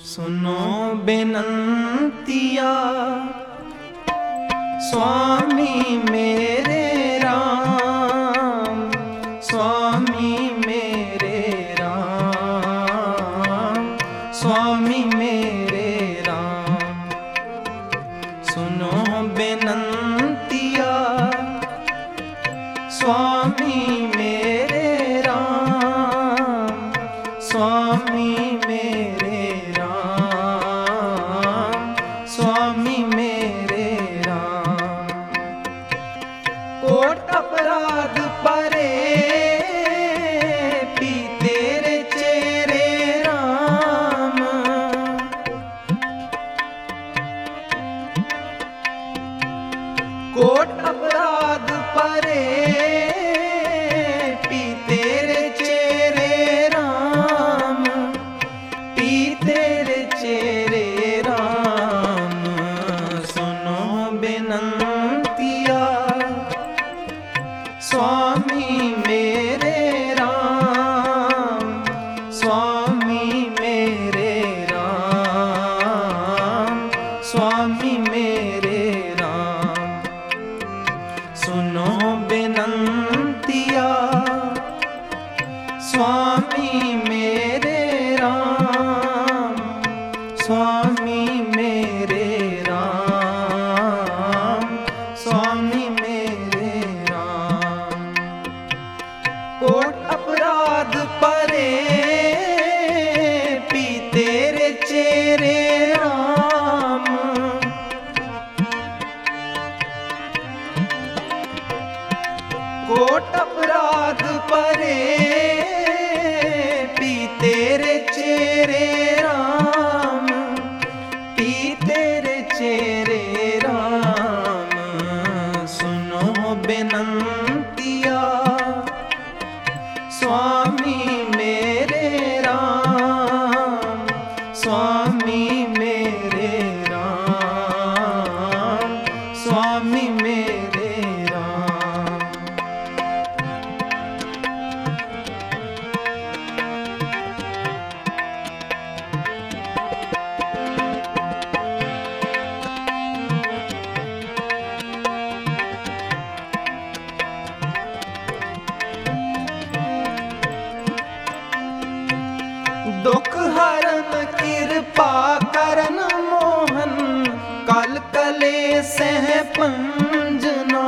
सुनो बेनंतिया स्वामी मेरे राम, स्वामी मेरे राम, स्वामी मेरे राम। सुनो बेनंतिया स्वामी मेरे राम, स्वामी मेरे राम, स्वामी मेरे राम। कोट अपराध परे पी तेरे चेरे राम, कोट अपराध परे पी तेरे चेरे राम, पी तेरे चेरे राम। सुनो बेनंतिया स्वामी मेरे राम, स्वामी मेरे राम, स्वामी मेरे राम। सुनो बेनंतिया स्वामी मेरे राम, स्वामी मेरे राम, स्वामी मेरे राम। कोट अपराध परे पी तेरे चेरे राम, कोट अपराध परे पी तेरे चेरे राम, पी तेरे चेरे राम। सुनो बेनंतिया स्वामी मेरे राम, स्वामी मेरे राम, स्वामी मेरे राम। दुख हरन कृपा करन मोहन, कल कले सह पंजना।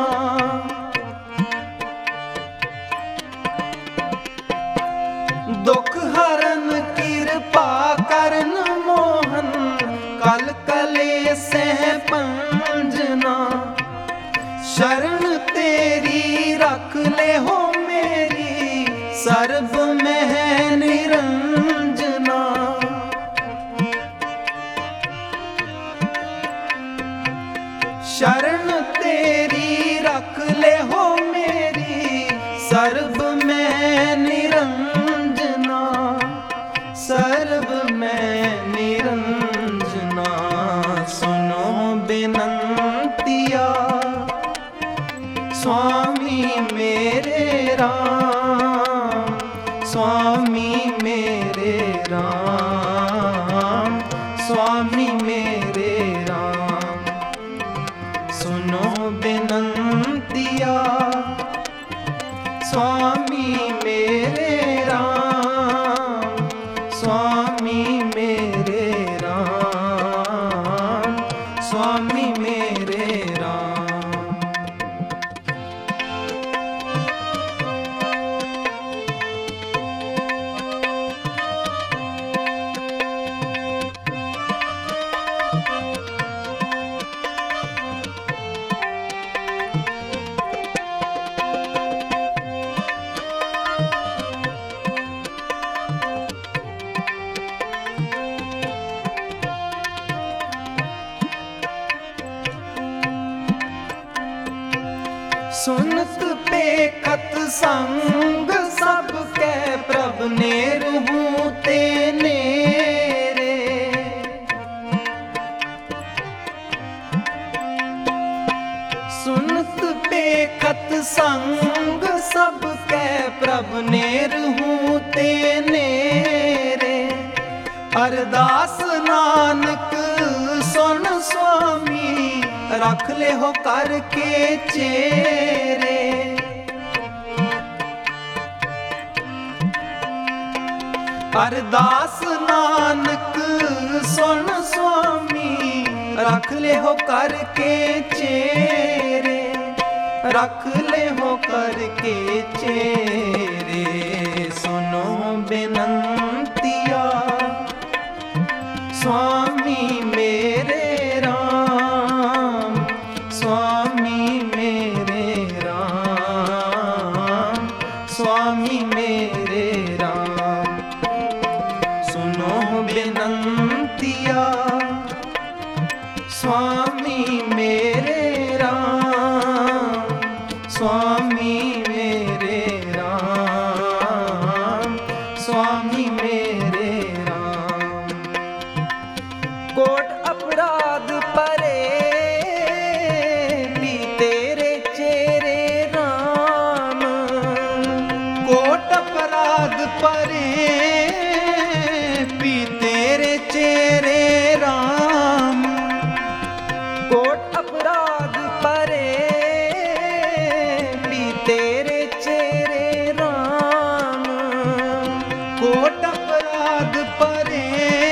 दुख हरन कृपा करन मोहन, कल कले सह पंजना। शरण तेरी रख ले हो मेरी, सर्ब में निरंजना। शरण तेरी रख ले हो मेरी, सर्ब में निरंजना, सर्ब में निरंजना। सुनो बेनंतिया स्वामी मेरे राम, स्वामी मेरे राम, स्वामी मेरे राम। सुनो बेनंतिया स्वामी मेरे राम, स्वामी मेरे राम, स्वामी मेरे राम। सुनत पेखत संग सबके प्रभ नेर हूँ ते नेरे। सुनत पेखत संग सबके प्रभ नेर हूँ ते नेरे। अरदास नानक सुन स्वामी, रख ले हो करके चेरे। अरदास नानक सुन स्वामी, रख ले हो करके चेरे। रख ले हो करके चेरे, सुनो बेनंतिया स्वामी मेरे राम। स्वामी मेरे राम, स्वामी मेरे राम। सुनो बेनंतिया स्वामी मेरे राम। स्वामी मेरे राम, स्वामी मेरे राम। कोट अपराध परे भी तेरे चेरे राम। कोट अपराध परे भी तेरे चेरे राम। कोट अपराध परे भी तेरे चेरे राम। कोट अपराध परे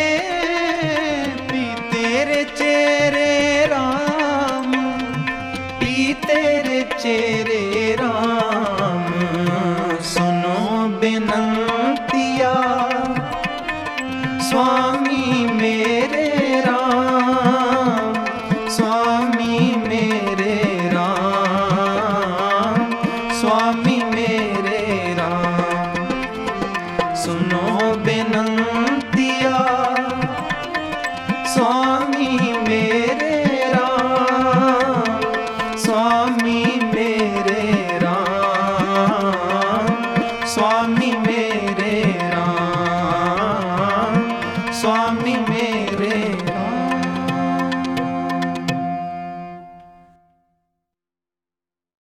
भी तेरे चेरे राम। भी तेरे चेरे राम। सुनो बेनंतिया स्वामी मेरे राम। स्वामी मेरे राम, स्वामी मेरे राम। सुनो बेनंतिया स्वामी मेरे राम। स्वामी मेरे राम, स्वामी मेरे